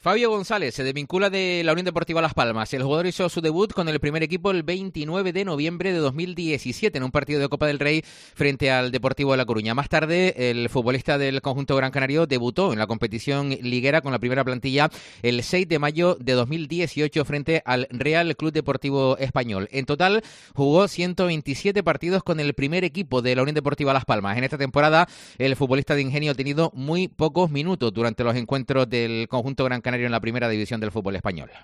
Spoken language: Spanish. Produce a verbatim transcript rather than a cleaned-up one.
Fabio González se desvincula de la Unión Deportiva Las Palmas. El jugador hizo su debut con el primer equipo el veintinueve de noviembre de dos mil diecisiete en un partido de Copa del Rey frente al Deportivo de La Coruña. Más tarde, el futbolista del conjunto gran canario debutó en la competición liguera con la primera plantilla el seis de mayo de dos mil dieciocho frente al Real Club Deportivo Español. En total, jugó ciento veintisiete partidos con el primer equipo de la Unión Deportiva Las Palmas. En esta temporada, el futbolista de Ingenio ha tenido muy pocos minutos durante los encuentros del conjunto gran canario en la primera división del fútbol español.